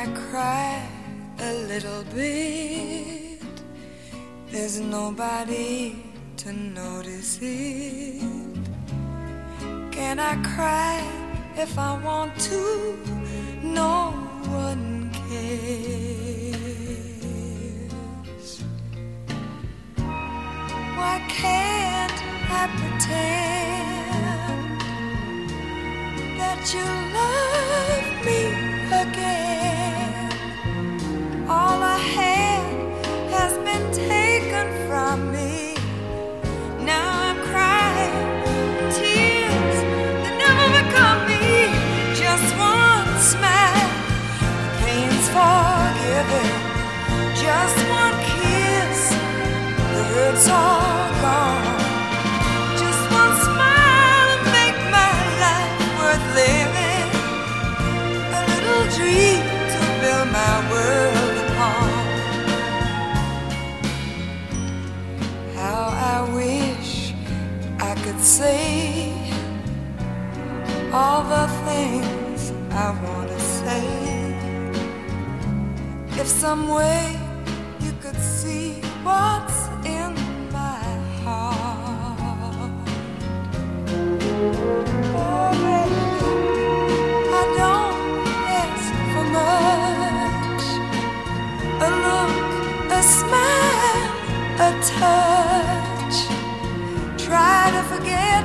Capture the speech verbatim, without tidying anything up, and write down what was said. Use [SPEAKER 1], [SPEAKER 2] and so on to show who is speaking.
[SPEAKER 1] I cry a little bit, there's nobody to notice it. Can I cry if I want to? No one cares. Why can't I pretend that you love me again? All I had has been taken from me. Now I'm crying tears that never become me. Just one smile, the pain's forgiven. Just one kiss, the hurt's all gone. Just one smile to make my life worth living. A little dream to build my world upon. How I wish I could say all the things I want to say. If some way you could see what's in my heart. Oh baby, I don't ask for much. A look, a smile, a touch. Try to forget